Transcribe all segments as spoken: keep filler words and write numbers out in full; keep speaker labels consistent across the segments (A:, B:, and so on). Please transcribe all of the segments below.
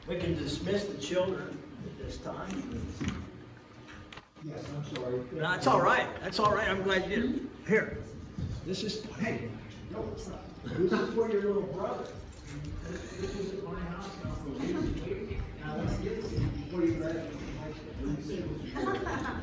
A: We can dismiss the children at this time.
B: Yes, I'm sorry.
A: No, that's all right. That's all right. I'm glad you did it. Here. This is, hey,
B: No, it's not.
A: this is for your little brother.
B: This is at my house now for a week. And I want to give it to you before you graduate from high school.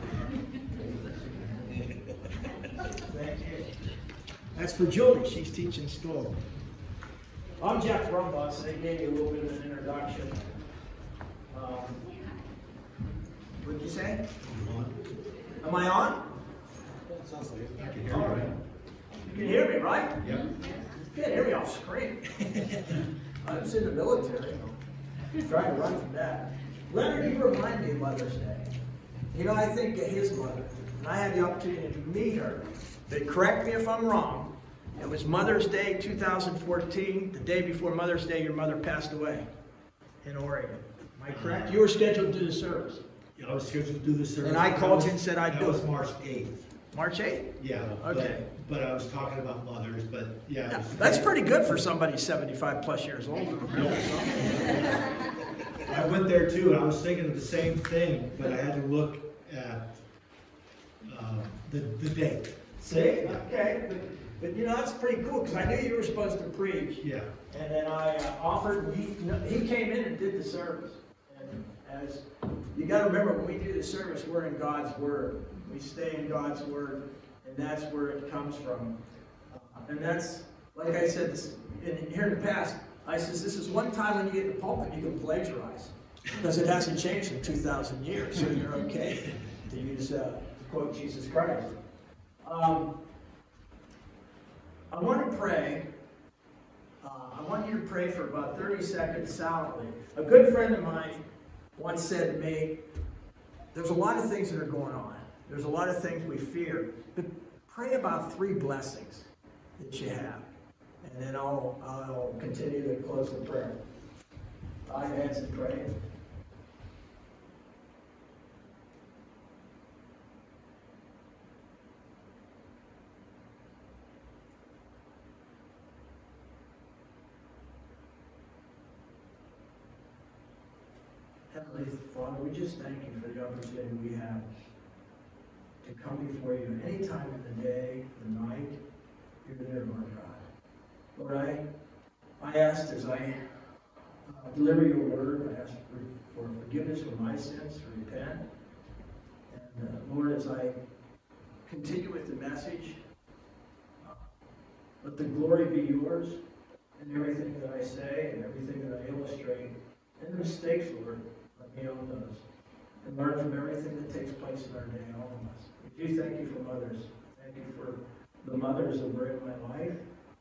A: That's for Julie. She's teaching school. I'm Jeff Rumbus. They gave you a little bit of an introduction. Um, what did you say? Am I on?
B: Sounds like it. I can hear
A: All right. You can hear me, right?
B: Yep.
A: You can't hear me, I'll scream. I was in the military. Trying to run from that. Leonard, you remind me of Mother's Day. You know, I think of his mother, and I had the opportunity to meet her. But correct me if I'm wrong. It was Mother's Day two thousand fourteen. The day before Mother's Day, your mother passed away in Oregon. Am I correct? You were scheduled to do the service.
B: Yeah, I was scheduled to do the service.
A: And I called you and said I'd
B: That
A: do
B: was
A: it.
B: March eighth.
A: March eighth?
B: Yeah.
A: Okay.
B: But, but I was talking about mothers, but yeah. it
A: Yeah,
B: was-
A: that's pretty good for somebody seventy-five plus years old.
B: I went there too, and I was thinking of the same thing, but I had to look at uh, the, the date.
A: See? Okay. But, but you know, that's pretty cool because I knew you were supposed to preach.
B: Yeah.
A: And then I uh, offered, he, he came in and did the service. And as you got to remember, when we do the service, we're in God's Word. We stay in God's Word, and that's where it comes from. Uh, and that's, like I said, this, in, here in the past, I says, this is one time when you get in the pulpit, you can plagiarize. Because it hasn't changed in two thousand years, so you're okay to use, uh, to quote Jesus Christ. Um, I want to pray. Uh, I want you to pray for about thirty seconds silently. A good friend of mine once said to me, there's a lot of things that are going on. There's a lot of things we fear. But pray about three blessings that you have. And then I'll, I'll continue to close the prayer. Bow your heads and pray. Heavenly Father, we just thank you for the opportunity we have to come before you any time of the day, the night. You're there, Lord God. Lord, I, I asked as I uh, deliver your word, I ask for, for forgiveness for my sins, to repent. And uh, Lord, as I continue with the message, uh, let the glory be yours in everything that I say and everything that I illustrate. And the mistakes, Lord, let me own those. And learn from everything that takes place in our day, all of us. We do thank you for mothers. Thank you for the mothers that were in my life.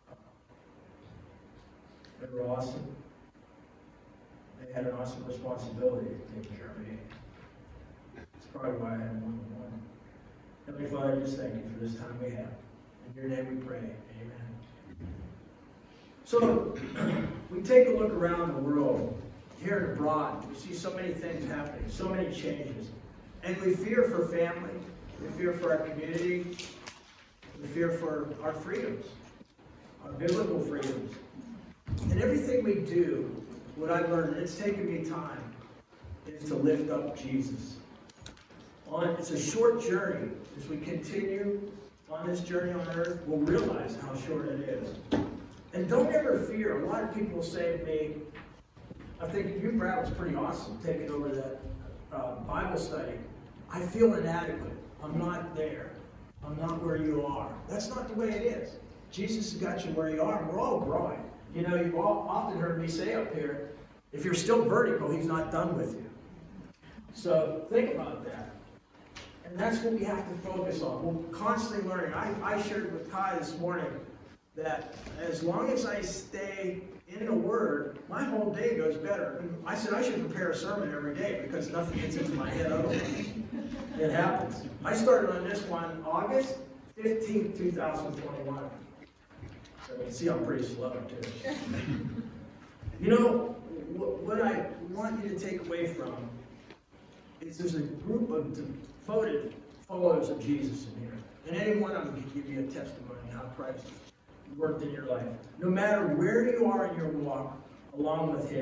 A: They were awesome. They had an awesome responsibility to take care of me. That's probably why I had one on one. Heavenly Father, I just thank you for this time we have. In your name we pray. Amen. So, we take a look around the world. Here and abroad, we see so many things happening, so many changes. And we fear for family, we fear for our community, we fear for our freedoms, our biblical freedoms. And everything we do, what I've learned, it's taken me time, is to lift up Jesus. On, it's a short journey. As we continue on this journey on earth, we'll realize how short it is. And don't ever fear. A lot of people say to me, I think you, Brad, was pretty awesome taking over that uh, Bible study. I feel inadequate. I'm not there. I'm not where you are. That's not the way it is. Jesus has got you where you are, and we're all growing. You know, you've all often heard me say up here, if you're still vertical, he's not done with you. So think about that. And that's what we have to focus on. We're constantly learning. I, I shared with Kai this morning that as long as I stay in the Word, my whole day goes better. And I said I should prepare a sermon every day because nothing gets into my head otherwise. It happens. I started on this one August fifteenth, two thousand twenty-one. So you can see I'm pretty slow too. You know, what I want you to take away from is there's a group of devoted followers of Jesus in here. And any one of them can give you a testimony how Christ worked in your life. No matter where you are in your walk along with Him,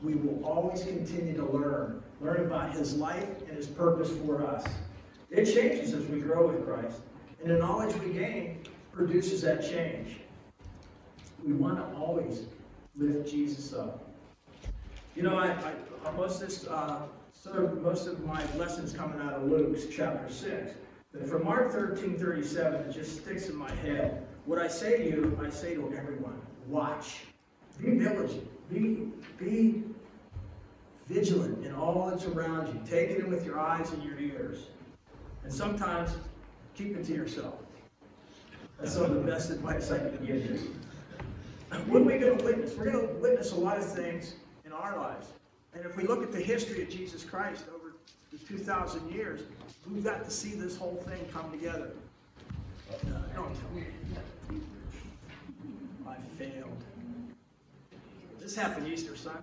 A: we will always continue to learn. Learn about his life and his purpose for us. It changes as we grow with Christ. And the knowledge we gain produces that change. We want to always lift Jesus up. You know, I, I most of this, uh, sort of most of my lessons coming out of Luke chapter six. But from Mark thirteen thirty-seven, it just sticks in my head. What I say to you, I say to everyone: watch, be vigilant, be be vigilant in all that's around you. Take it in with your eyes and your ears, and sometimes keep it to yourself. That's some of the best advice I can give you. What are we going to witness? We're going to witness a lot of things in our lives. And if we look at the history of Jesus Christ over the two thousand years, we've got to see this whole thing come together. Uh, don't tell me. I failed. This happened Easter Sunday.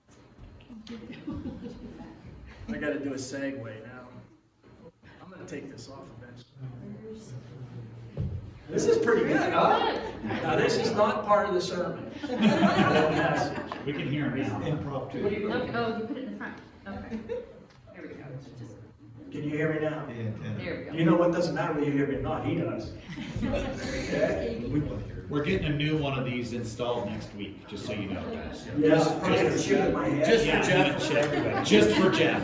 A: I got to do a segue now. I'm going to take this off eventually. This is pretty good, huh? Now, this is not part of the sermon.
C: We can hear him now.
B: Impromptu.
D: Okay, oh, you put it in the front. Okay. There we go. Just,
A: Can you hear me now?
D: there we go.
A: You know what? Doesn't matter whether you hear me or not. He does. Okay?
B: We want to hear it.
C: We're getting a new one of these installed next week, just so you know, guys.
A: Yeah, probably gonna shoot in my head.
C: Just for Jeff, for everybody. Just for Jeff.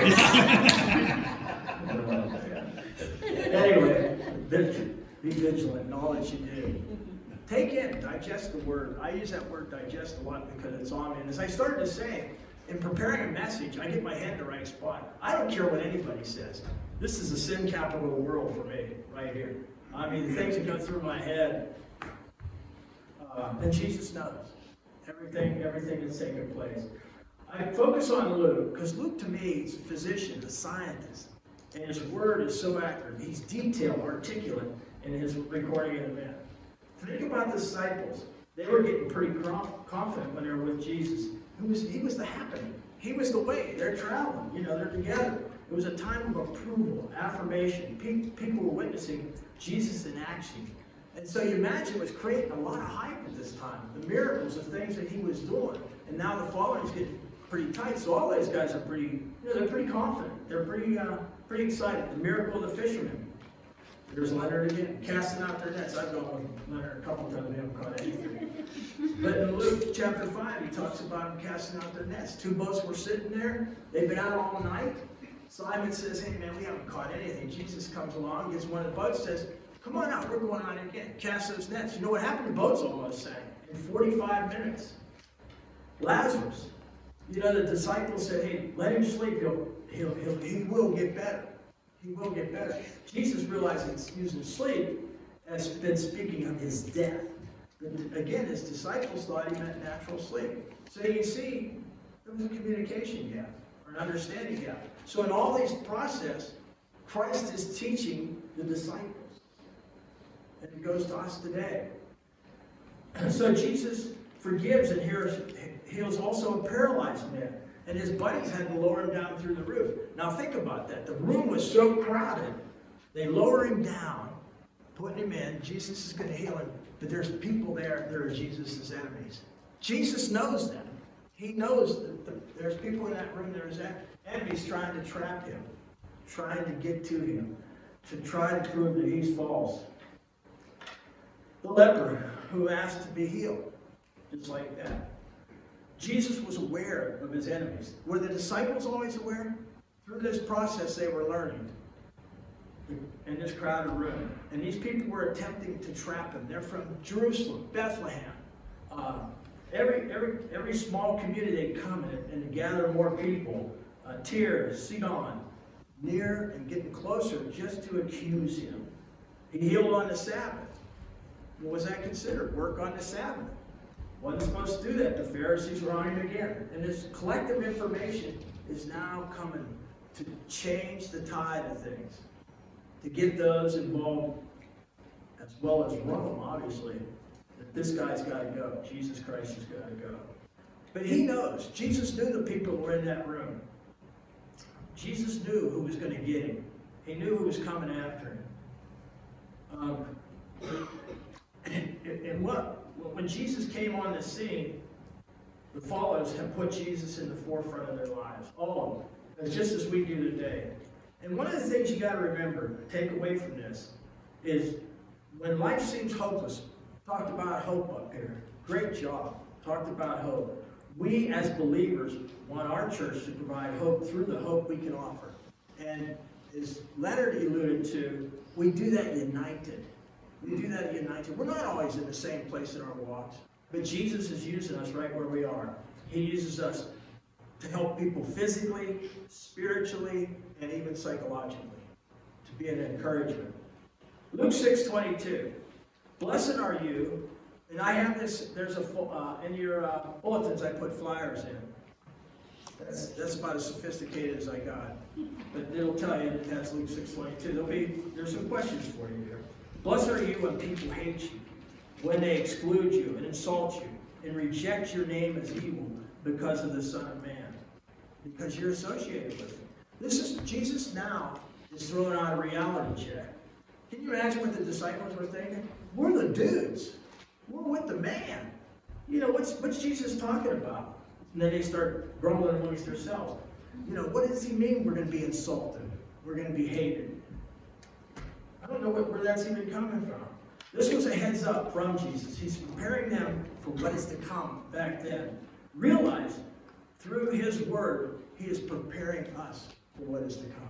A: Anyway, be vigilant in all that you do. Take in, digest the word. I use that word digest a lot because it's on me. And as I started to say, in preparing a message, I get my head in the right spot. I don't care what anybody says. This is the sin capital of the world for me, right here. I mean, the things that go through my head. Uh, and Jesus knows everything, everything that's taking place. I focus on Luke because Luke, to me, is a physician, a scientist. And his word is so accurate. He's detailed, articulate in his recording of the event. Think about the disciples. They were getting pretty confident when they were with Jesus. He was, he was the happening. He was the way. They're traveling. You know, they're together. It was a time of approval, affirmation. People were witnessing Jesus in action. And so you imagine it was creating a lot of hype at this time. The miracles, the things that he was doing. And now the following's getting pretty tight. So all these guys are pretty, you know, they're pretty confident. They're pretty, uh, pretty excited. The miracle of the fishermen. There's Leonard again, casting out their nets. I've gone with Leonard a couple times and haven't caught anything. But in Luke chapter five, he talks about them casting out their nets. Two boats were sitting there. They've been out all night. Simon says, hey man, we haven't caught anything. Jesus comes along, gets one of the boats, says, come on out, we're going out again. Cast those nets. You know what happened? The boats almost sank in forty-five minutes. Lazarus, you know, the disciples said, hey, let him sleep. He'll, he'll, he'll, he will get better. He will get better. Jesus realized he's using sleep has been speaking of his death. But again, his disciples thought he meant natural sleep. So you see, there was a communication gap or an understanding gap. So in all these process, Christ is teaching the disciples. And it goes to us today. So Jesus forgives and heals also a paralyzed man. And his buddies had to lower him down through the roof. Now think about that. The room was so crowded. They lower him down, putting him in. Jesus is going to heal him. But there's people there that are Jesus' enemies. Jesus knows them. He knows that the, there's people in that room that are enemies trying to trap him, trying to get to him, to try to prove that he's false. The leper who asked to be healed, just like that. Jesus was aware of his enemies. Were the disciples always aware? Through this process, they were learning in this crowded room. And these people were attempting to trap him. They're from Jerusalem, Bethlehem. Uh, every, every, every small community, they'd come and, and gather more people. Uh, Tyre, Sidon, near and getting closer just to accuse him. He healed on the Sabbath. What was that considered? Work on the Sabbath. Wasn't supposed to do that. The Pharisees were on him again. And this collective information is now coming to change the tide of things. To get those involved, as well as Rome, obviously, that this guy's got to go. Jesus Christ has got to go. But he knows. Jesus knew the people who were in that room. Jesus knew who was going to get him. He knew who was coming after him. Um, and, and what? When Jesus came on the scene, the followers have put Jesus in the forefront of their lives. All of them. It's just as we do today. And one of the things you got to remember, take away from this, is when life seems hopeless, talked about hope up here. Great job. Talked about hope. We as believers want our church to provide hope through the hope we can offer. And as Leonard alluded to, we do that united. We do that united. We're not always in the same place in our walks, but Jesus is using us right where we are. He uses us to help people physically, spiritually, and even psychologically, to be an encouragement. Luke six twenty-two. Blessed are you, and I have this, there's a, uh, in your uh, bulletins I put flyers in. That's, that's about as sophisticated as I got. But it'll tell you that that's Luke six twenty-two. There'll be, there's some questions for you here. Blessed are you when people hate you, when they exclude you and insult you, and reject your name as evil because of the Son of Man, because you're associated with him. This is, Jesus now is throwing out a reality check. Can you imagine what the disciples were thinking? We're the dudes. We're with the man. You know, what's, what's Jesus talking about? And then they start grumbling amongst themselves. You know, what does he mean we're going to be insulted? We're going to be hated? I don't know what, where that's even coming from. This was a heads up from Jesus. He's preparing them for what is to come back then. Realize, through his word, he is preparing us for what is to come.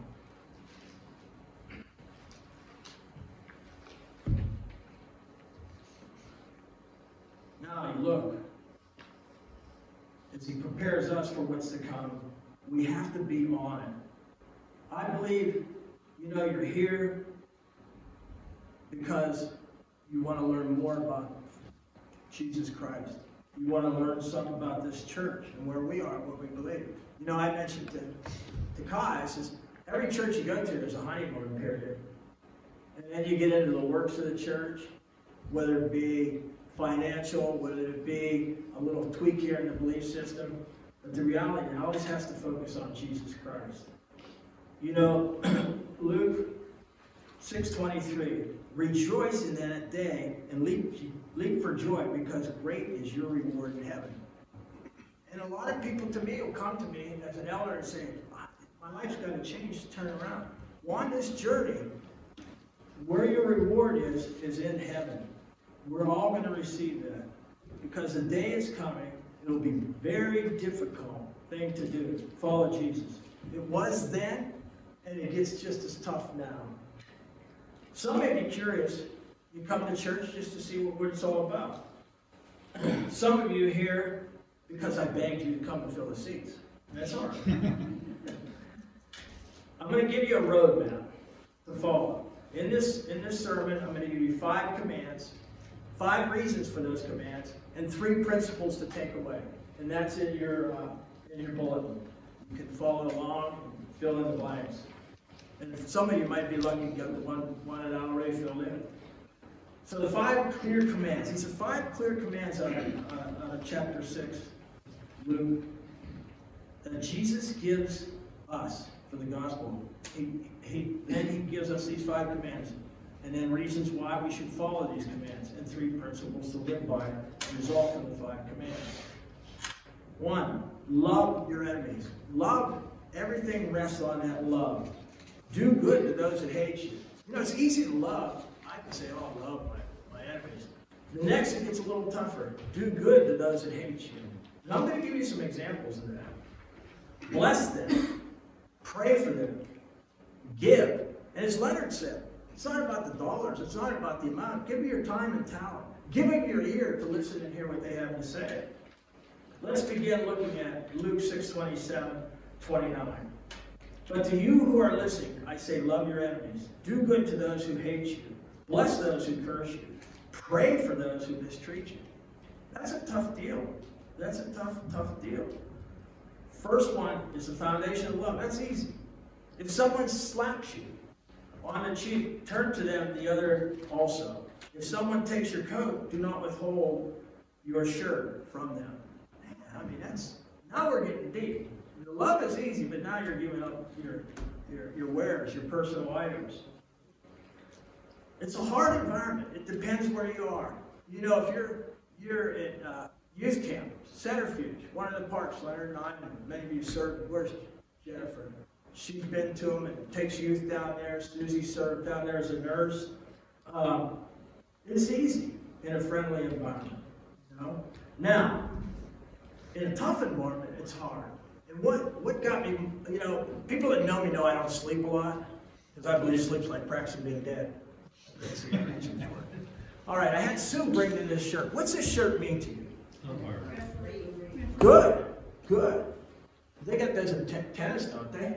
A: Now you look, as he prepares us for what's to come, we have to be on it. I believe, you know, you're here because you want to learn more about Jesus Christ. You want to learn something about this church and where we are, what we believe. You know, I mentioned to, to Kai, I says, every church you go to, there's a honeymoon period. And then you get into the works of the church, whether it be financial, whether it be a little tweak here in the belief system. But the reality, it always has to focus on Jesus Christ. You know, Luke six twenty-three, rejoice in that day and leap, leap for joy, because great is your reward in heaven. And a lot of people to me will come to me as an elder and say, my life's got to change to turn around. Well, on this journey, where your reward is, is in heaven. We're all going to receive that, because the day is coming. It'll be a very difficult thing to do, follow Jesus. It was then, and it gets just as tough now. Some may be curious. You come to church just to see what, what it's all about. Some of you here because I begged you to come and fill the seats. That's all right. I'm going to give you a roadmap to follow. In this, in this sermon, I'm going to give you five commands, five reasons for those commands, and three principles to take away. And that's in your, uh, in your bulletin. You can follow along and fill in the blanks. And some of you might be lucky to get the one, one that I already filled in. So the five clear commands. These are five clear commands out of, uh, out of chapter six, Luke, that Jesus gives us for the gospel. He, he, then he gives us these five commands, and then reasons why we should follow these commands, and three principles to live by result from the five commands. One, love your enemies. Love, everything rests on that love. Do good to those that hate you. You know, it's easy to love. I can say, oh, I love my, my enemies. The next, it gets a little tougher. Do good to those that hate you. And I'm going to give you some examples of that. Bless them. Pray for them. Give. And as Leonard said, it's not about the dollars. It's not about the amount. Give me your time and talent. Give them your ear to listen and hear what they have to say. Let's begin looking at Luke six twenty-seven, twenty-nine. But to you who are listening, I say, love your enemies. Do good to those who hate you. Bless those who curse you. Pray for those who mistreat you. That's a tough deal. That's a tough, tough deal. First one is the foundation of love. That's easy. If someone slaps you on the cheek, turn to them the other also. If someone takes your coat, do not withhold your shirt from them. I mean, that's, now we're getting deep. The love is easy, but now you're giving up your, your, your wares, your personal items. It's a hard environment. It depends where you are. You know, if you're, you're in, uh, youth camp, Centrifuge, one of the parks, Leonard and I, and many of you served. Where's Jennifer? She's been to them and takes youth down there. Susie served down there as a nurse. Um, it's easy in a friendly environment, you know? Now, in a tough environment, it's hard. And what, what got me, you know, people that know me know I don't sleep a lot, because I believe sleep's like practicing being dead. All right, I had Sue bring in this shirt. What's this shirt mean to you? Good, good. They got those in t- tennis, don't they?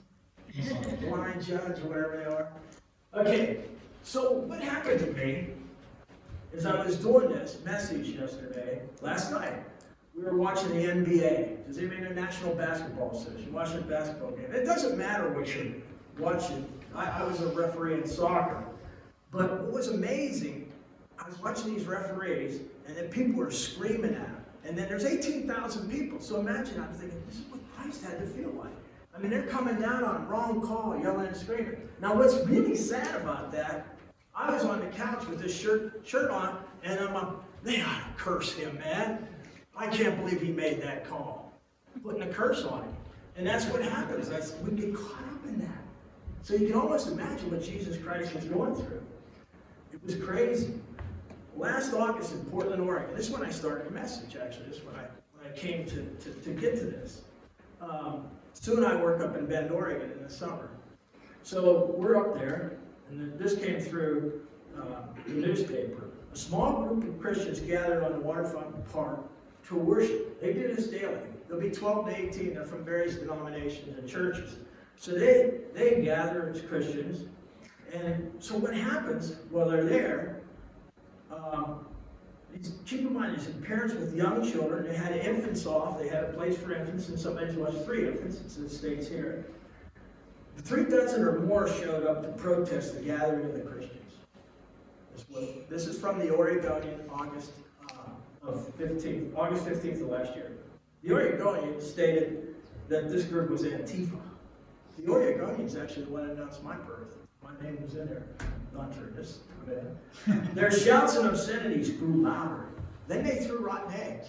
A: Blind judge or whatever they are. Okay, so what happened to me is I was doing this message yesterday, last night. We were watching the N B A. Does anybody know National Basketball Association? Watching a basketball game. It doesn't matter what you're watching. I, I was a referee in soccer. But what was amazing, I was watching these referees, and then people were screaming at them. And then there's eighteen thousand people. So imagine, I'm thinking, this is what Christ had to feel like. I mean, they're coming down on a wrong call, yelling and screaming. Now, what's really sad about that, I was on the couch with this shirt shirt on, and I'm like, they ought to curse him, man. I can't believe he made that call. Putting a curse on him. And that's what happens. That's, we get caught up in that. So you can almost imagine what Jesus Christ was going through. It was crazy. Last August in Portland, Oregon, this is when I started a message, actually. This is when I, when I came to, to, to get to this. Um, Sue and I work up in Bend, Oregon in the summer. So we're up there, and this came through uh, the newspaper. A small group of Christians gathered on the waterfront park to worship. They do this daily. There'll be twelve to eighteen. They're from various denominations and churches. So they, they gather as Christians. And so what happens while they're there, um, keep in mind, these parents with young children, they had infants off, they had a place for infants, and sometimes it was three infants, it's in the States here. Three dozen or more showed up to protest the gathering of the Christians. This, was, this is from the Oregonian, August uh, of fifteenth, August fifteenth of last year. The Oregonian stated that this group was Antifa. The Oregonian is actually the one that announced my birth. My name was in there. Not true. This, their shouts and obscenities grew louder. Then they threw rotten eggs.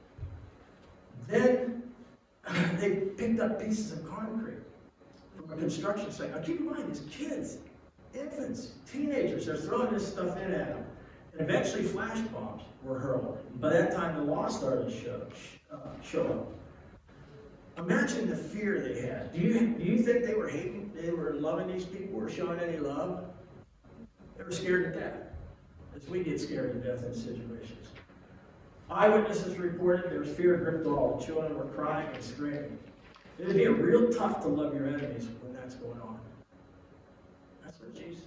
A: Then they picked up pieces of concrete from a construction site. Now keep in mind, these kids, infants, teenagers, they're throwing this stuff in at them. And eventually flash bombs were hurled. By that time, the law started to show, uh, show up. Imagine the fear they had. Do you, do you think they were hating, they were loving these people, were showing any love? They were scared to death, as we get scared to death in situations. Eyewitnesses reported there was fear gripped all. The children were crying and screaming. It would be real tough to love your enemies when that's going on. That's what Jesus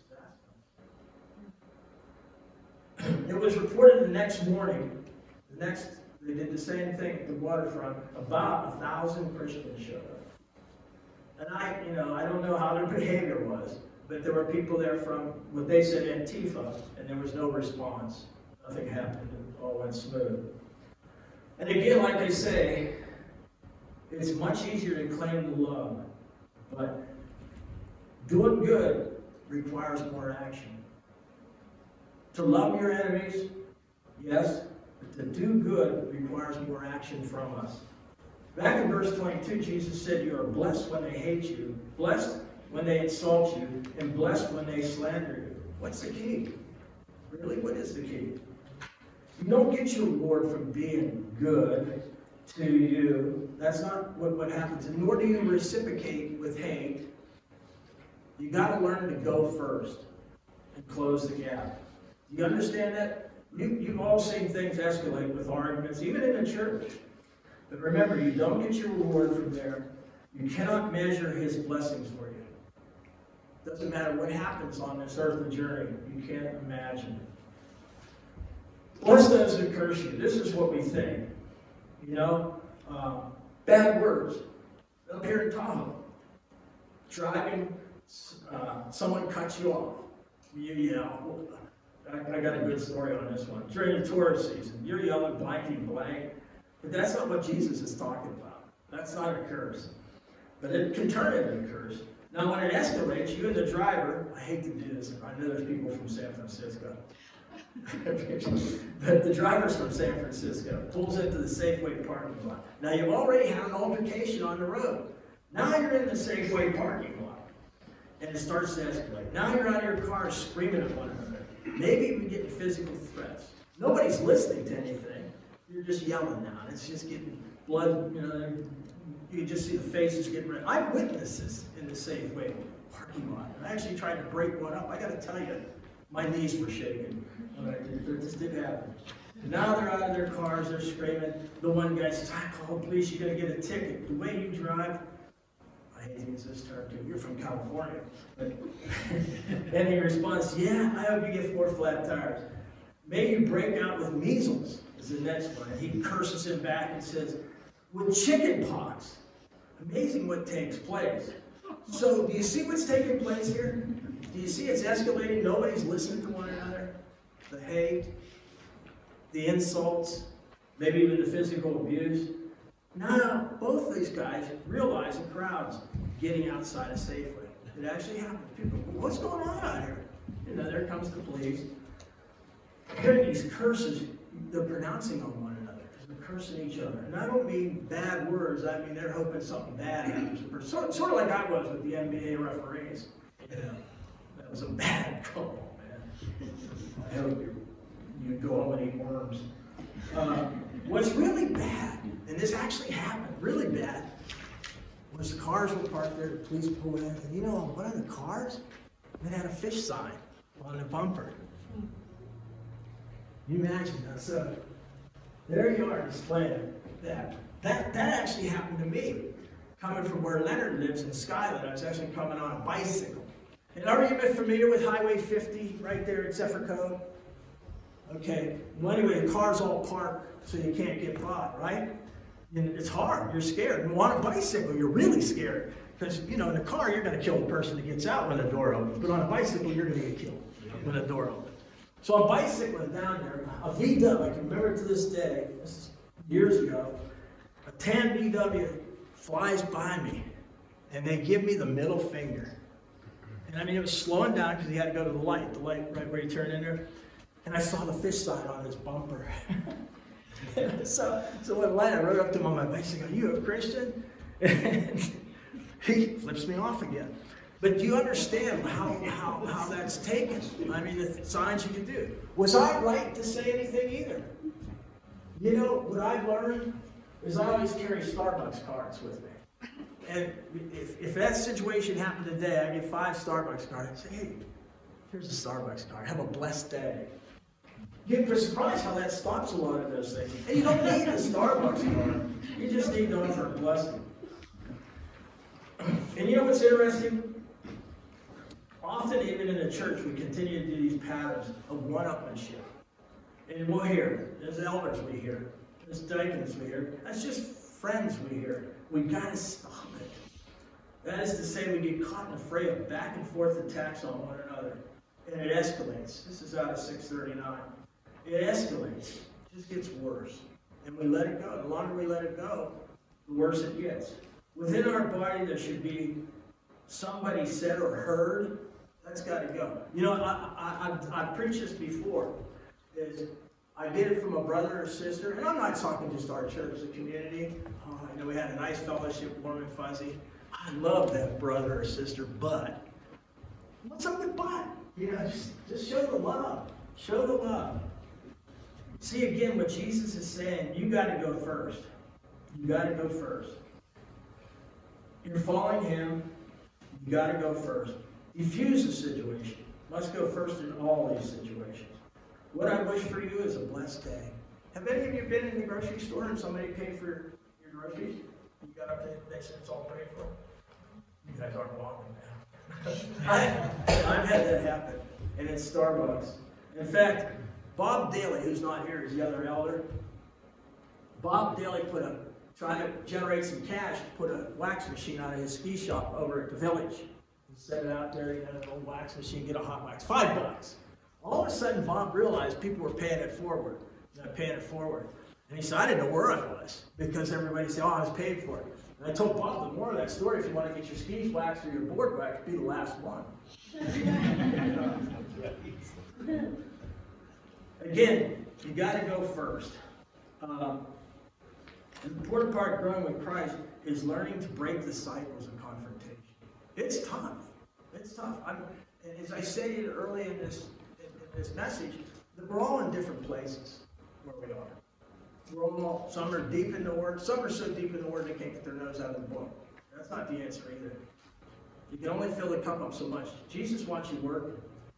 A: asked them. It was reported the next morning, the next They did the same thing at the waterfront. About a thousand Christians showed up. And I, you know, I don't know how their behavior was, but there were people there from what they said Antifa, and there was no response. Nothing happened. It all went smooth. And again, like I say, it's much easier to claim the love, but doing good requires more action. To love your enemies, yes. To do good requires more action from us. Back in verse twenty-two, Jesus said, you are blessed when they hate you, blessed when they insult you, and blessed when they slander you. What's the key? Really, what is the key? You don't get your reward from being good to you. That's not what, what happens. And nor do you reciprocate with hate. You got to learn to go first and close the gap. Do you understand that? You, you've all seen things escalate with arguments, even in the church. But remember, you don't get your reward from there. You cannot measure his blessings for you. Doesn't matter what happens on this earthly journey. You can't imagine. Bless those who curse you. This is what we think. You know, um, bad words. Up here in Tahoe, driving, uh, someone cuts you off. You yell. I got a good story on this one. During the tourist season, you're yelling blankety blank, but that's not what Jesus is talking about. That's not a curse. But it can turn into a curse. Now, when it escalates, you and the driver, I hate to do this, I know there's people from San Francisco. But the driver's from San Francisco, pulls into the Safeway parking lot. Now you've already had an altercation on the road. Now you're in the Safeway parking lot. And it starts to escalate. Now you're out of your car screaming at one another. Maybe even getting physical threats. Nobody's listening to anything. You're just yelling now. And it's just getting blood, you know, you can just see the faces getting red. I witnessed this in the Safeway parking lot. I actually tried to break one up. I got to tell you, my knees were shaking. It just didn't happen. Now they're out of their cars, they're screaming. The one guy says, I call the police, you're going to get a ticket. The way you drive, I hate to use this term too, you're from California. But and he responds, yeah, I hope you get four flat tires. May you break out with measles is the next one. And he curses him back and says, with chicken pox. Amazing what takes place. So do you see what's taking place here? Do you see it's escalating? Nobody's listening to one another. The hate, the insults, maybe even the physical abuse. Now, both of these guys realize the crowd's getting outside of Safeway. It actually happened. People, what's going on out here? You know, there comes the police. Hearing these curses, they're pronouncing on one another. They're cursing each other. And I don't mean bad words. I mean they're hoping something bad happens. Sort, sort of like I was with the N B A referees. You know, that was a bad call, man. I hope you, you go home and eat worms. Uh, what's really bad, and this actually happened, really bad, was the cars were parked there, the police pulled in, and you know, on one of the cars, it had a fish sign on the bumper. You imagine that. So there you are displaying that. That that actually happened to me. Coming from where Leonard lives in Skyland, I was actually coming on a bicycle. And are you familiar with Highway fifty right there at Zephyr Cove? Okay. Well, anyway, the car's all parked so you can't get caught, right? And it's hard. You're scared. And on a bicycle, you're really scared. Because, you know, in a car, you're going to kill the person that gets out when the door opens. But on a bicycle, you're going to get killed when the door opens. So I'm bicycling down there, a V W, I can remember it to this day, this is years ago, a tan V W flies by me, and they give me the middle finger. And I mean, it was slowing down because he had to go to the light, the light right where you turn in there. And I saw the fish sign on his bumper. so, so when I rode up to him on my bicycle, are you a Christian? And he flips me off again. But do you understand how, how, how that's taken? I mean, the signs you can do. Was I right to say anything either? You know, what I've learned is I always carry Starbucks cards with me. And if, if that situation happened today, I get five Starbucks cards. I say, hey, here's a Starbucks card. Have a blessed day. You'd be surprised how that stops a lot of those things. And you don't need a Starbucks card. You just need to offer a blessing. And you know what's interesting? Often, even in the church, we continue to do these patterns of one-upmanship. And we'll hear, there's elders we hear, there's deacons we hear, that's just friends we hear. We've got to stop it. That is to say, we get caught in a fray of back and forth attacks on one another. And it escalates. This is out of six thirty-nine. It escalates. It just gets worse. And we let it go. The longer we let it go, the worse it gets. Within our body, there should be somebody said or heard. That's got to go. You know, I, I, I've, I've preached this before. Is I get it from a brother or sister, and I'm not talking just our church, the community. Oh, I know we had a nice fellowship, warm and fuzzy. I love that brother or sister, but what's up with but? You know, just, just show the love. Show the love. See again what Jesus is saying. You got to go first. You got to go first. You're following him. You got to go first. Diffuse the situation. Must go first in all these situations. What I wish for you is a blessed day. Have any of you been in the grocery store and somebody paid for your groceries? You got up there, they said it's all paid for. You guys aren't walking now. I, I've had that happen, and it's Starbucks. In fact, Bob Daly, who's not here, is the other elder. Bob Daly put a trying to generate some cash to put a wax machine out of his ski shop over at the village. He set it out there, you know, an old wax machine, get a hot wax, five bucks. All of a sudden, Bob realized people were paying it forward, you know, paying it forward. And he said, I didn't know where I was, because everybody said, oh, I was paid for it. And I told Bob the more of that story, if you want to get your skis waxed or your board waxed, be the last one. Again, you got to go first. Um, the important part of growing with Christ is learning to break the cycles of confrontation. It's tough. It's tough. I'm, and as I stated early in this, in, in this message, that we're all in different places where we are. We're all, some are deep in the Word. Some are so deep in the Word they can't get their nose out of the book. That's not the answer either. You can only fill the cup up so much. Jesus wants you working.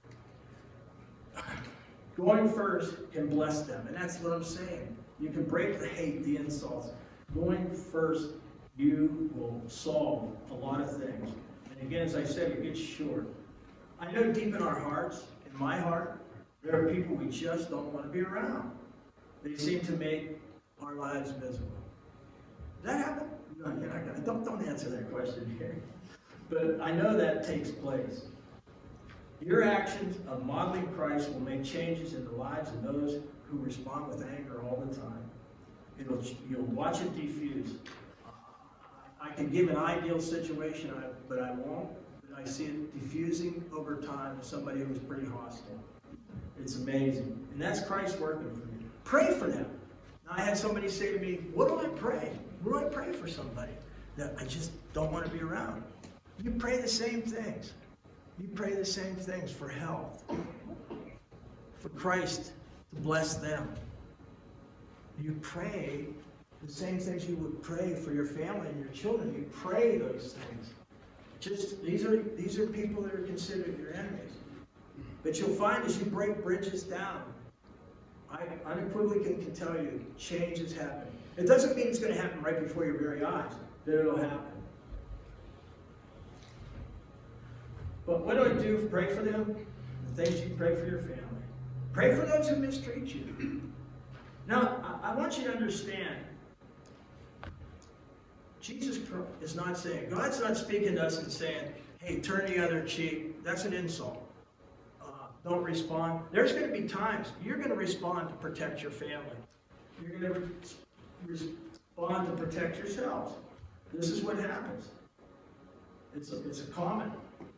A: Going first can bless them, and that's what I'm saying. You can break the hate, the insults. Going first, you will solve a lot of things. And again, as I said, it gets short. I know deep in our hearts, in my heart, there are people we just don't want to be around. They seem to make our lives miserable. Does that happen? No, you're not gonna, don't, don't answer that question here. But I know that takes place. Your actions of modeling Christ will make changes in the lives of those who respond with anger all the time. It'll, you'll watch it diffuse. I can give an ideal situation, but I won't. But I see it diffusing over time to somebody who's pretty hostile. It's amazing. And that's Christ working for you. Pray for them. Now, I had somebody say to me, what do I pray? What do I pray for somebody that I just don't want to be around? You pray the same things. You pray the same things for health, for Christ to bless them. You pray the same things you would pray for your family and your children. You pray those things. Just these are these are people that are considered your enemies. But you'll find as you break bridges down, I unequivocally can tell you, change is happening. It doesn't mean it's going to happen right before your very eyes, that it'll happen. But what do I do? Pray for them. The things you pray for your family. Pray for those who mistreat you. Now, I, I want you to understand, Jesus is not saying, God's not speaking to us and saying, hey, turn the other cheek. That's an insult. Uh, don't respond. There's going to be times you're going to respond to protect your family. You're going to re- respond to protect yourselves. This is what happens. It's a, it's a common.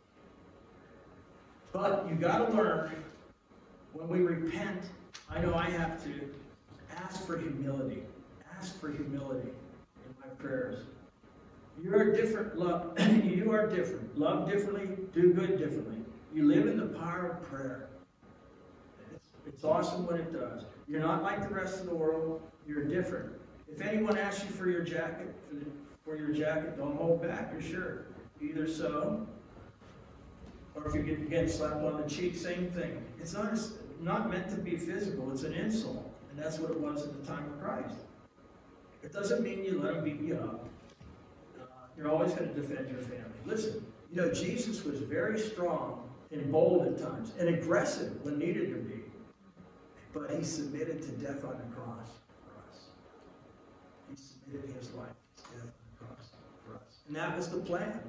A: But you got to learn, when we repent, I know I have to ask for humility. Ask for humility in my prayers. You are different. Love. You are different. Love differently. Do good differently. You live in the power of prayer. It's, it's awesome when it does. You're not like the rest of the world. You're different. If anyone asks you for your jacket, for, the, for your jacket, don't hold back your shirt. Either so, or if you get, get slapped on the cheek, same thing. It's not, not meant to be physical. It's an insult. And that's what it was at the time of Christ. It doesn't mean you let them beat you up. Uh, you're always going to defend your family. Listen, you know, Jesus was very strong and bold at times and aggressive when needed to be. But he submitted to death on the cross for us. He submitted his life to death on the cross for us. And that was the plan.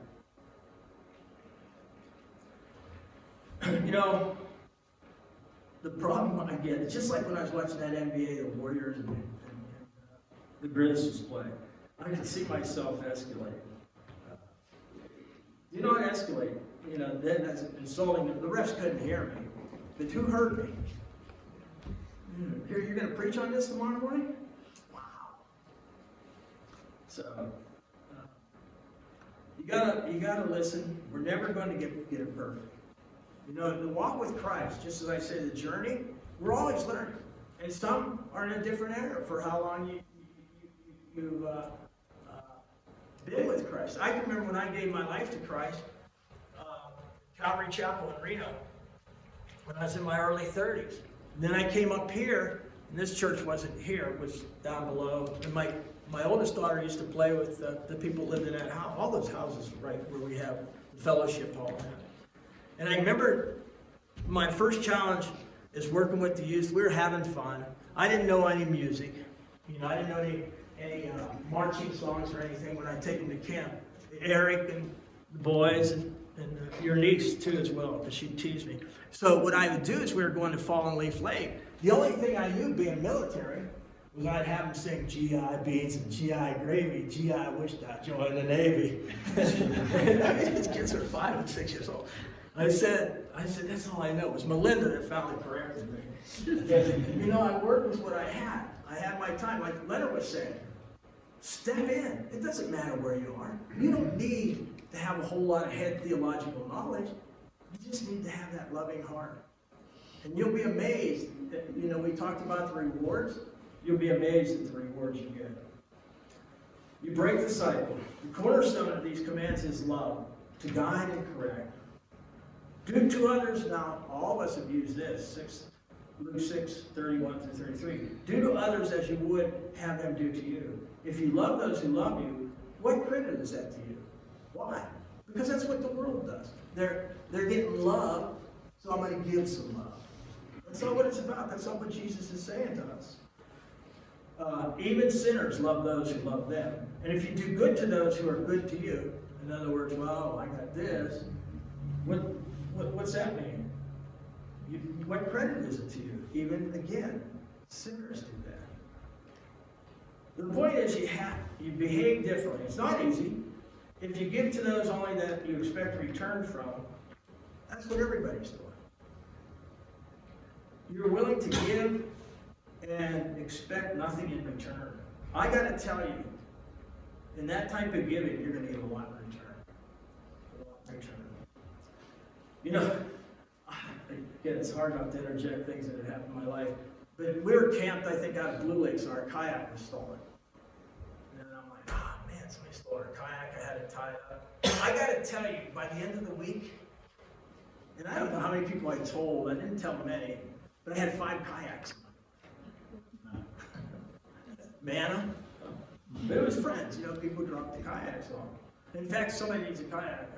A: You know, the problem I get, it's just like when I was watching that N B A, the Warriors and, and, and uh, the Grizzlies play. I could see myself escalating. Uh, you know, I escalate. You know, then that's insulting. The refs couldn't hear me. But who heard me? Hmm, here, you're going to preach on this tomorrow morning? Wow. So, uh, you gotta, you gotta listen. We're never going to get, get it perfect. You know, the walk with Christ, just as I say, the journey, we're always learning. And some are in a different era for how long you, you, you, you've uh, uh, been with Christ. I can remember when I gave my life to Christ, uh, Calvary Chapel in Reno, when I was in my early thirties. And then I came up here, and this church wasn't here, it was down below. And my, my oldest daughter used to play with the, the people who lived in that house, all those houses right where we have the fellowship hall now. And I remember my first challenge is working with the youth. We were having fun. I didn't know any music. You know, I didn't know any, any uh, marching songs or anything when I take them to camp. Eric and the boys and, and uh, your niece too as well, because she'd tease me. So what I would do is we were going to Fallen Leaf Lake. The only thing I knew being military was I'd have them sing G I beans and G I gravy. G I wished I'd joined the Navy. I mean, these kids are five and six years old. I said, I said, that's all I know. It was Melinda that finally corrected me. You know, I worked with what I had. I had my time, like Leonard was saying. Step in. It doesn't matter where you are. You don't need to have a whole lot of head theological knowledge. You just need to have that loving heart. And you'll be amazed that, you know, we talked about the rewards. You'll be amazed at the rewards you get. You break the cycle. The cornerstone of these commands is love, to guide and correct. Do to others, now all of us have used this, six, Luke six, thirty-one through thirty-three. Do to others as you would have them do to you. If you love those who love you, what credit is that to you? Why? Because that's what the world does. They're, they're getting love, so I'm going to give some love. That's not what it's about. That's not what Jesus is saying to us. Uh, even sinners love those who love them. And if you do good to those who are good to you, in other words, well, I got this, what, what what's that mean? You, what credit is it to you? Even, again, sinners do that. The point is you have, you behave differently. It's not easy. If you give to those only that you expect a return from, that's what everybody's doing. You're willing to give and expect nothing in return. I got to tell you, in that type of giving, you're going to get a lot in return. A lot in return. You know, again, it's hard not to interject things that have happened in my life, but we were camped, I think, out of Blue Lakes, and our kayak was stolen. And I'm like, oh man, somebody stole our kayak. I had it tied up. I got to tell you, by the end of the week, and I don't know how many people I told, I didn't tell many, but I had five kayaks. Manna. But it was friends, you know, people dropped the kayaks on. In fact, somebody needs a kayak.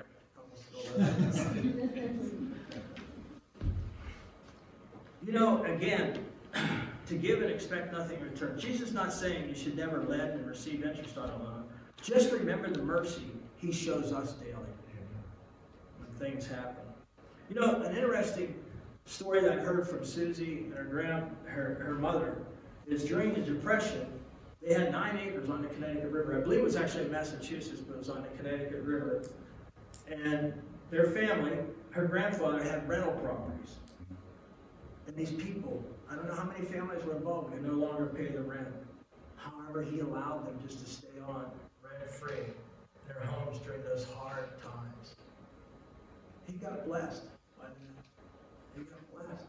A: You know, again, to give and expect nothing in return. Jesus is not saying you should never lend and receive interest on a loan. Just remember the mercy he shows us daily when things happen. You know, an interesting story that I heard from Susie and her grand, her, her mother is during the Depression, they had nine acres on the Connecticut River. I believe it was actually in Massachusetts, but it was on the Connecticut River. And their family, her grandfather had rental properties. And these people, I don't know how many families were involved, could no longer pay the rent. However, he allowed them just to stay on rent-free in their homes during those hard times. He got blessed by that. He got blessed.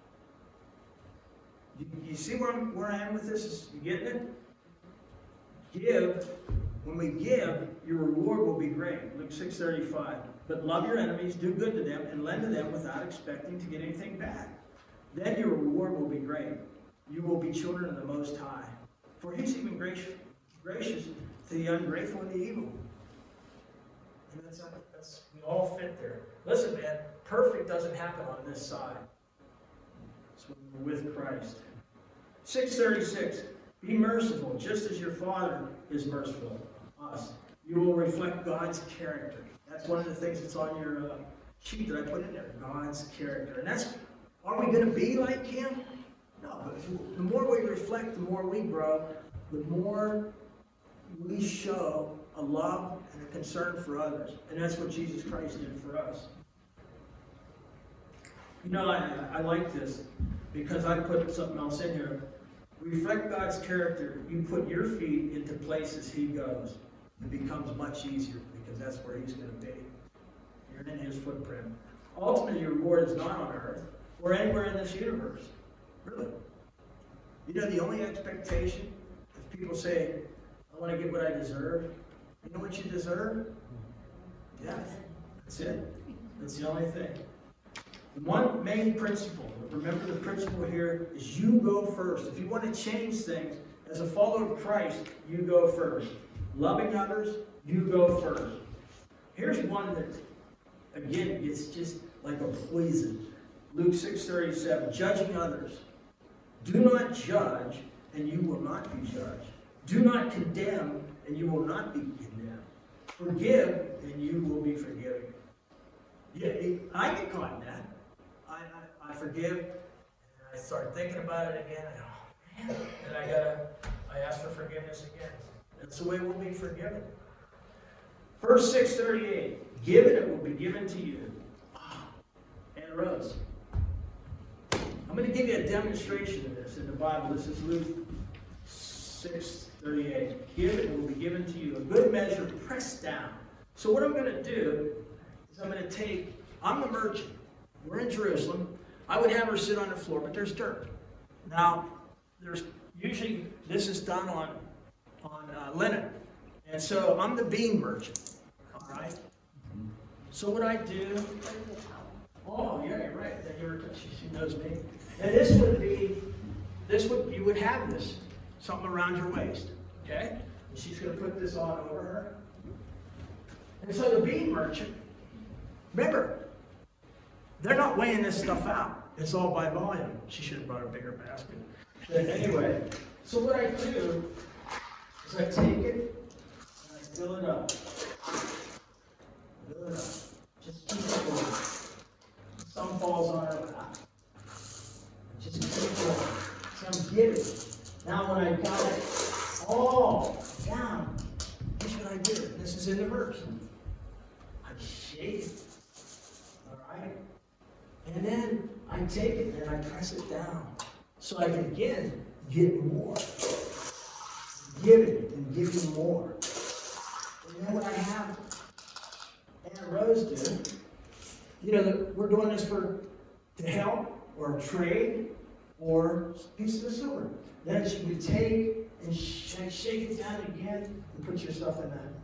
A: You, you see where, I'm, where I am with this? You getting it? Give. When we give, your reward will be great. Luke six thirty-five. But love your enemies, do good to them, and lend to them without expecting to get anything back. Then your reward will be great. You will be children of the Most High. For he's even gracious, gracious to the ungrateful and the evil. And that's, that's, we all fit there. Listen, man, perfect doesn't happen on this side. It's when we're with Christ. six thirty-six. Be merciful, just as your Father is merciful. Us. You will reflect God's character. That's one of the things that's on your uh, sheet that I put in there. God's character. And that's, are we going to be like Him? No, but the more we reflect, the more we grow, the more we show a love and a concern for others. And that's what Jesus Christ did for us. You know, I, I like this because I put something else in here. Reflect God's character. You put your feet into places He goes. It becomes much easier because that's where He's going to be. You're in His footprint. Ultimately, your reward is not on earth or anywhere in this universe. Really. You know, the only expectation, if people say, I want to get what I deserve, you know what you deserve? Death. That's it. That's the only thing. One main principle, remember the principle here, is you go first. If you want to change things, as a follower of Christ, you go first. Loving others, you go first. Here's one that, again, it's just like a poison. Luke six thirty-seven, judging others. Do not judge, and you will not be judged. Do not condemn, and you will not be condemned. Forgive, and you will be forgiven. Yeah, I get caught in that. I, I, I forgive, and I start thinking about it again, and oh man, and I gotta, I ask for forgiveness again. That's the way we'll be forgiven. Verse six thirty-eight, give and it will be given to you. Anna Rose. I'm going to give you a demonstration of this in the Bible. This is Luke six thirty-eight. Give and it will be given to you. A good measure, pressed down. So what I'm going to do is I'm going to take, I'm the merchant. We're in Jerusalem. I would have her sit on the floor, but there's dirt. Now, there's usually, this is done on, on uh, linen. And so I'm the bean merchant. All right? So what I do, oh, yeah, you're right. You're, she, she knows me. And this would be, this would, you would have this, something around your waist. Okay? And she's going to put this on over her. And so the bean merchant, remember, they're not weighing this stuff out. It's all by volume. She should have brought a bigger basket. But anyway, so what I do is I take it and I fill it up. Fill it up. Just keep it going. Some falls on her lap. Just keep it going. So I'm giving. Now when I got it all down, here's what I do. This is in the verse. I shake it. All right? And then I take it and I press it down. So I can again get more. Give it and give you more. And then what I have Anna Rose do, you know, we're doing this for to help or trade or pieces of silver. Then she would take and sh- shake it down again and put your stuff in that.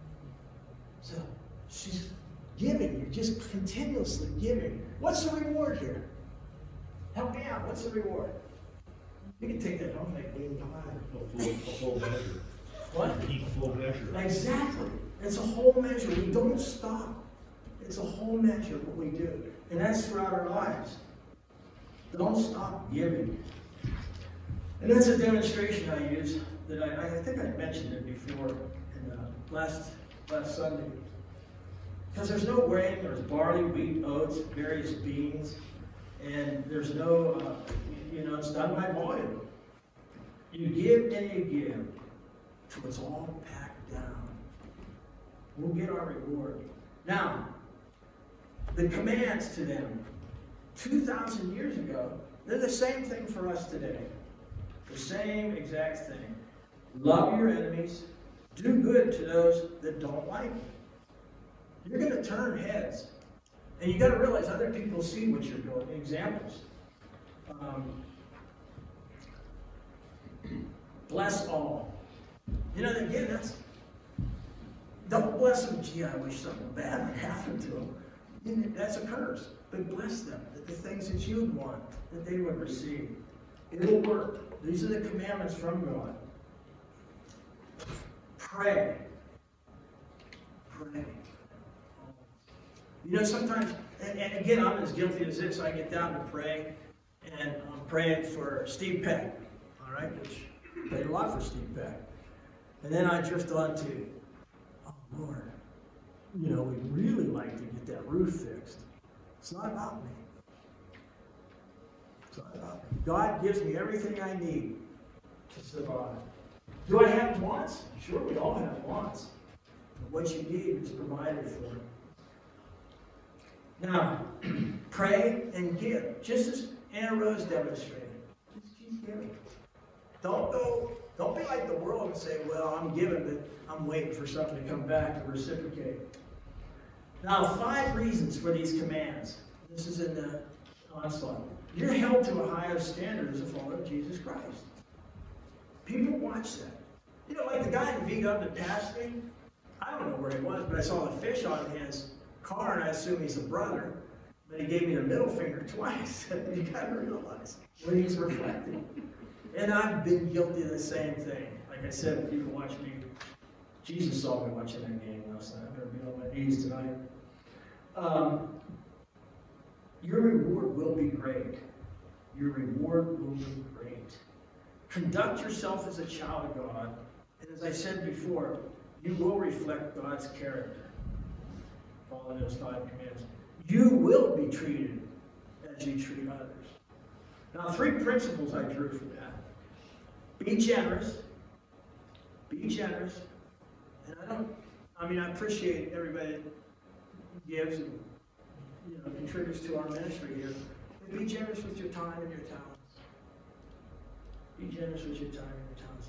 A: So she's giving. You're just continuously giving. What's the reward here? Help me out. What's the reward? You can take that home, make bean pie.
C: A full, a full measure.
A: What?
C: Eat a full measure.
A: Exactly. It's a whole measure. We don't stop. It's a whole measure what we do. And that's throughout our lives. Don't stop giving. And that's a demonstration I use that I, I think I mentioned it before in uh, last last Sunday. Because there's no grain, there's barley, wheat, oats, various beans, and there's no, uh, you know, it's done by volume. You give and you give till it's all packed down. We'll get our reward. Now, the commands to them two thousand years ago, they're the same thing for us today. The same exact thing. Love your enemies. Do good to those that don't like you. You're going to turn heads. And you got to realize other people see what you're doing. Examples. Um, bless all. You know, again, that's, don't bless them. Gee, I wish something bad would happen to them. You know, that's a curse. But bless them. That the things that you would want, that they would receive. It'll work. These are the commandments from God. Pray. Pray. You know, sometimes, and, and again, I'm as guilty as this. I get down to pray, and I'm praying for Steve Peck, all right, which I prayed a lot for Steve Peck. And then I drift on to, oh, Lord, you know, we'd really like to get that roof fixed. It's not about me. It's not about me. God gives me everything I need to survive. Do I have wants? Sure, we all have wants. But what you need is provided for. Now, pray and give, just as Anna Rose demonstrated. Just keep giving. Don't go, don't be like the world and say, well, I'm giving, but I'm waiting for something to come back to reciprocate. Now, five reasons for these commands. This is in the onslaught. You're held to a higher standard as a follower of Jesus Christ. People watch that. You know, like the guy in V-Dub that passed me, I don't know where he was, but I saw the fish on his car, and I assume he's a brother, but he gave me the middle finger twice. You got to realize when he's reflecting. And I've been guilty of the same thing. Like I said, if you can watch me, Jesus saw me watching that game last night. I'm going to be on my knees tonight. Um, your reward will be great. Your reward will be great. Conduct yourself as a child of God. And as I said before, you will reflect God's character. Following those five commands. You will be treated as you treat others. Now, three principles I drew from that. Be generous. Be generous. And I don't, I mean, I appreciate everybody that gives and you know, contributes to our ministry here. But be generous with your time and your talents. Be generous with your time and your talents.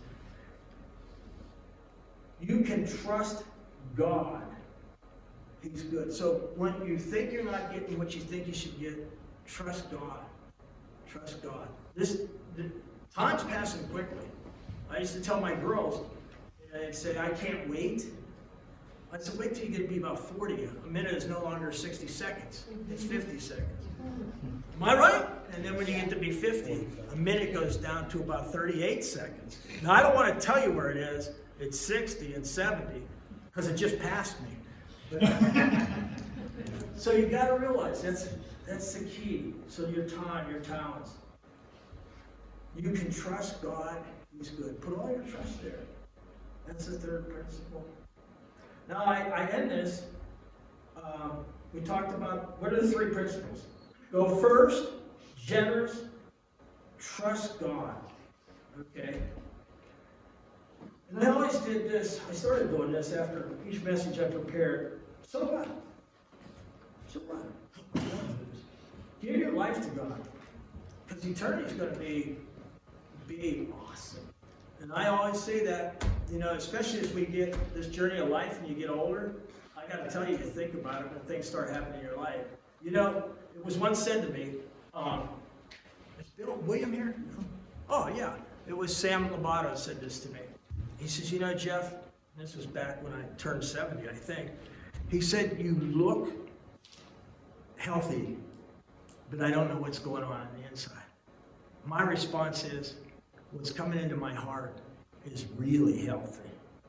A: You can trust God. He's good. So when you think you're not getting what you think you should get, trust God. Trust God. This the, time's passing quickly. I used to tell my girls, and they'd say, I can't wait. I said, wait till you get to be about forty. A minute is no longer sixty seconds. It's fifty seconds. Am I right? And then when you get to be fifty, a minute goes down to about thirty-eight seconds. Now, I don't want to tell you where it is. It's sixty and seventy, because it just passed me. But, so you got to realize that's that's the key. So your time, your talents. You can trust God. He's good. Put all your trust there. That's the third principle. Now I, I end this. Um, we talked about what are the three principles? Go first, generous, trust God. Okay. And I always did this. I started doing this after each message I prepared. So what? So what? Give your life to God. Because eternity is going to be, be awesome. And I always say that, you know, especially as we get this journey of life and you get older, I got to tell you, you think about it when things start happening in your life. You know, it was once said to me, um, is Bill William here? No. Oh, yeah. It was Sam Lobato said this to me. He says, you know, Jeff, this was back when I turned seventy, I think. He said, you look healthy, but I don't know what's going on on the inside. My response is, what's coming into my heart is really healthy.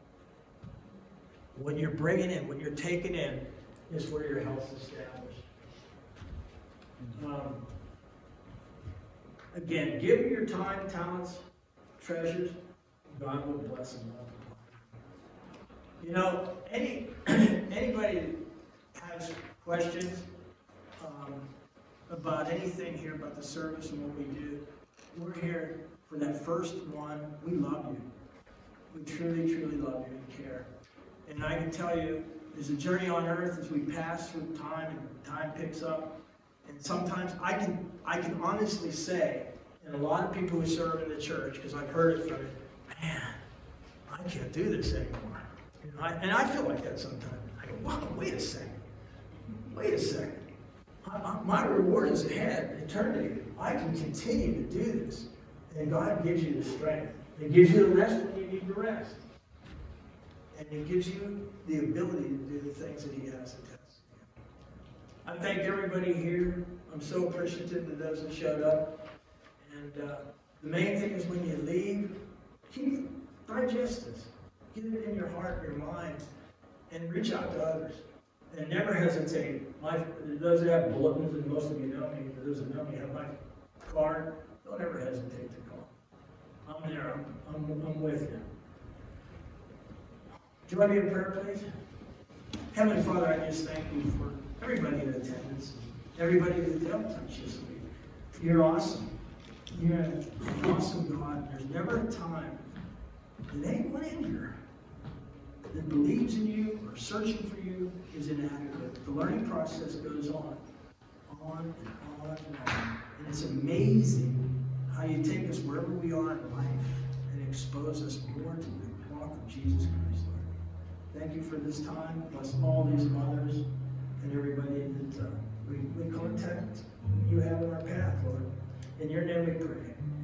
A: What you're bringing in, what you're taking in, is where your health is established. Um, again, give your time, talents, treasures. God will bless and multiply. You know, any anybody has questions um, about anything here about the service and what we do, we're here for that first one. We love you. We truly, truly love you and care. And I can tell you, there's a journey on earth as we pass through time and time picks up. And sometimes I can I can honestly say, and a lot of people who serve in the church, because I've heard it from it, man, I can't do this anymore. You know, I, and I feel like that sometimes. I go, wow, wait a second. Wait a second. I, I, my reward is ahead, eternity. I can continue to do this. And God gives you the strength. It gives you the rest when you need the rest. And it gives you the ability to do the things that He has attached to you. I thank everybody here. I'm so appreciative of those that showed up. And uh, the main thing is when you leave, keep digest this. Get it in your heart, your mind, and reach out to others. And never hesitate. My, those that have bulletins, and most of you know me, for those that know me, have my card. Don't ever hesitate to call. I'm there. I'm, I'm, I'm with you. Do you want to be in prayer, please? Heavenly Father, I just thank you for everybody in attendance, everybody that helped touch this week. You're awesome. You're an awesome God. There's never a time that anyone in here that believes in you or searching for you is inadequate. The learning process goes on, on and on and on. And it's amazing how you take us wherever we are in life and expose us more to the walk of Jesus Christ, Lord. Thank you for this time. Bless all these mothers and everybody that uh, we, we contact you have in our path, Lord. In your name we pray.